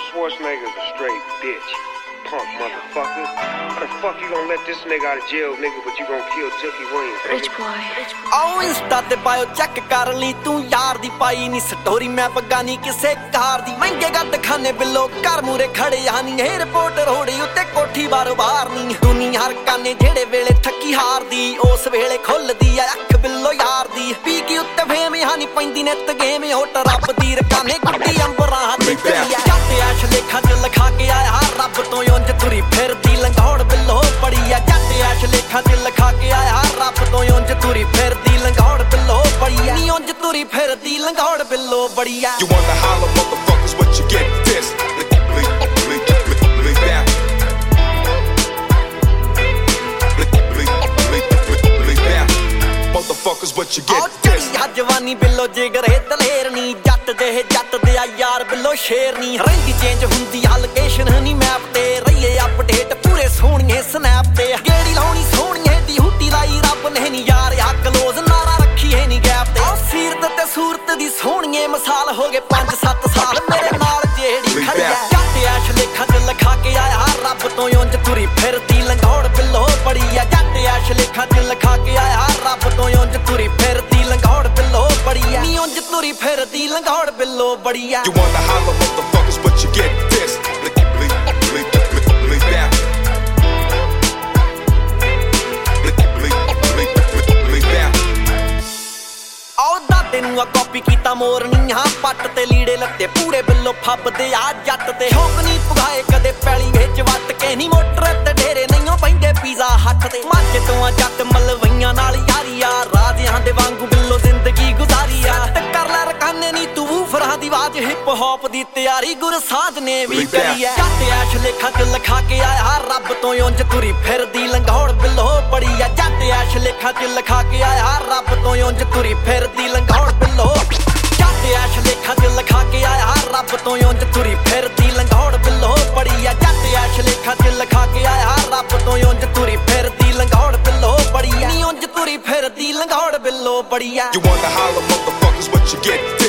Arnold Schwarzenegger's a straight bitch. Punk motherfucker. How the fuck you gonna let this nigga out of jail, nigga, but you gonna kill Tookie Williams? Rich boy. ਆਓ Insta ਤੇ bio check ਕਰ ਲਈ ਤੂੰ ਯਾਰ ਦੀ ਪਾਈ ਨਹੀਂ story ਮੈਂ ਬਗਾਨੀ ਕਿਸੇ ਕਾਰ ਦੀ ਮਹਿੰਗੇ ਗੱਡ ਖਾਨੇ ਬਿੱਲੋ ਘਰ ਮੂਰੇ ਖੜੇ ਆ ਨਹੀਂ ਇਹ ਰਿਪੋਰਟਰ ਹੋੜੀ ਉੱਤੇ ਕੋਠੀ ਬਾਰੋ ਬਾਹਰ ਨਹੀਂ ਦੁਨੀਆ ਹਰ ਕਾਨੇ ਜਿਹੜੇ ਵੇਲੇ ਥੱਕੀ ਹਾਰਦੀ ਉਸ ਵੇਲੇ ਖੁੱਲਦੀ ਆ ਅੱਖ ਬਿੱਲੋ ਯਾਰ ਦੀ ਪੀ ਕੇ ਉੱਤੇ ਫੇਮ ਹਾਨੀ ਪੈਂਦੀ ਨਿੱਤ ਗੇਮ ਹੋਟ ਰੱਬ ਦੀ ਰਕਾਨੇ ਗੁੱਡੀ ਅੰਬਰਾਂ ਤੇ ਚੜੀ ਆ ਜੱਟ ਐਸ਼ ਲੇਖਾਂ ਚ ਲਿਖਾ ਕੇ ਆਇਆ ਰੱਬ ਤੋਂ ਉਂਝ ਤੁਰੀ ਫਿਰਦੀ ਲੰਘੌੜ ਬਿੱਲੋ ਬੜੀ ਆ ਜੱਟ ਐਸ਼ ਲੇਖਾਂ ਚ ਲਿਖਾ ਕੇ ਆਇਆ ਰੱਬ ਤੋਂ ਉਂਝ ਤੁਰੀ ਫਿਰਦੀ ਲੰਘੌੜ ਬਿੱਲੋ ਬੜੀ ਆ ਨੀ ਉਂਝ ਤੁਰੀ ਫਿਰਦੀ ਲੰਘੌੜ ਬਿੱਲੋ ਬੜੀ ਆ You wanna holler motherfuckers what you get this motherfuckers what you get this ਜਵਾਨੀ ਬਿੱਲੋ ਜਿਗਰ ਹੈ ਦਲੇਰ ਨੀ ਜੱਟ ਦੇ ਆ ਯਾਰ ਬਿੱਲੋ ਸ਼ੇਰ ਨੀ ਰਹਿੰਦੀ ਚੇਂਜ ਹੁੰਦੀ ਆ ਲੋਕੇਸ਼ਨ ਨਹੀਂ ਮੈਪ ਤੇ ਰਹੀਏ ਅਪਡੇਟ ਪੂਰੇ ਸੋਹਣੀਏ ਸਨੈਪ ਤੇ ਗੇੜੀ ਲਾਉਣੀ ਸੋਹਣੀਏ ਦੀ ਹੁੱਟੀ ਲਾਈ ਰੱਬ ਨੇ ਨੀ ਯਾਰ ਆ ਕਲੋਜ਼ ਨਾਰਾ ਰੱਖੀ ਹੈ ਨੀ ਗੈਪ ਤੇ ਉਹ ਸੀਰਤ ਤੇ ਸੂਰਤ ਦੀ ਸੋਹਣੀਏ ਮਿਸਾਲ ਹੋ ਗਏ 5-7 ਸਾਲ ਮੇਰੇ ਨਾਲ ਜਿਹੜੀ ਖੜੀ ਆ ਜੱਟ ਐਸ਼ ਲੇਖਾਂ ਚ ਲਿਖਾ ਕੇ ਆਇਆ ਰੱਬ ਤੋਂ ਉਂਝ ਤੁਰੀ ਫਿਰਦੀ ਲੰਘੌੜ ਬਿੱਲੋ ਬੜੀ ਆ ਜੱਟ ਐਸ਼ ਲੇਖਾਂ ਚ ਲਿਖਾ ਕੇ ਆਇਆ ਰੱਬ ਤੋਂ ਉਂਝ ਤੁਰੀ ਫਿਰਦੀ ਲੰਘੌੜ ਬਿੱਲੋ ਬੜੀ ਆ ਨੀ ਉਂਝ ਤੁਰੀ ਫਿਰਦੀ ਲੰਘੌੜ ਬਿੱਲੋ ਬੜੀ ਆ You wanna holler motherfuckers what you get this ਤੈਨੂੰ ਆ ਕਾਪੀ ਕੀਤਾ ਮੋਰਨੀਆਂ ਪੱਟ ਤੇ ਲੀੜੇ ਲੱਤੇ ਪੂਰੇ ਬਿੱਲੋ ਫੱਬਦੇ ਆ ਜੱਟ ਤੇ ਸ਼ੌਕ ਨਹੀਂ ਪੁਗਾਏ ਕਦੇ ਪੈਲੀ ਵਿੱਚ ਵੱਟ ਕੇ ਨਹੀਂ ਮੋਟਰ ਤੇ ਢੇਰੇ ਨਹੀਂਓ ਬੈਂਦੇ ਪੀਜ਼ਾ ਹੱਟ ਤੇ ਮੱਝ ਤੋਂ ਆ ਜੱਟ ਮਲਵਈਆਂ ਨਾਲ ਯਾਰੀ ਆ ਰਾਜਿਆਂ ਦੇ ਵਾਂਗੂ ਬਿੱਲੋ ਜ਼ਿੰਦਗੀ ਗੁਜ਼ਾਰੀ ਆ ਤੇ ਕਰ ਲੈ ਰਕਾਨੇ ਨੀ ਤੂੰ ਵੂਫਰਾਂ ਦੀ ਆਵਾਜ਼ ਹਿੱਪ ਹੌਪ ਦੀ ਤਿਆਰੀ ਗੁਰਸਾਜ ਨੇ ਵੀ ਕਰੀ ਐ ਜੱਟ ਐਸ਼ ਲੇਖਾਂ ਚ ਲਿਖਾ ਕੇ ਆਇਆ ਰੱਬ ਤੋਂ ਉਂਝ ਤੁਰੀ ਫਿਰਦੀ ਲੰਘੌੜ ਬਿੱਲੋ ਬੜੀ ਆ ਜੱਟ ਐਸ਼ ਲੇਖਾਂ ਚ ਲਿਖਾ ਕੇ ਆਇਆ ਰੱਬ ਤੋਂ ਉਂਝ ਤੁਰੀ ਫਿਰਦੀ ਲੰਘੌੜ ਬਿੱਲੋ ਜੱਟ ਐਸ਼ ਲੇਖਾਂ ਚ ਲਿਖਾ ਕੇ ਆਇਆ ਰੱਬ ਤੋਂ ਉਂਝ ਤੁਰੀ ਫਿਰਦੀ ਲੰਘੌੜ ਬਿੱਲੋ ਬੜੀ ਆ ਜੱਟ ਐਸ਼ ਲੇਖਾਂ ਚ ਲਿਖਾ ਕੇ ਆਇਆ ਰੱਬ ਤੋਂ ਉਂਝ ਤੁਰੀ ਫਿਰਦੀ ਲੰਘੌੜ ਬਿੱਲੋ ਬੜੀ ਆ ਨੀ ਉਂਝ ਤੁਰੀ ਫਿਰਦੀ ਲੰਘੌੜ ਬਿੱਲੋ ਬੜੀ ਆ You wanna holler motherfuckers what you get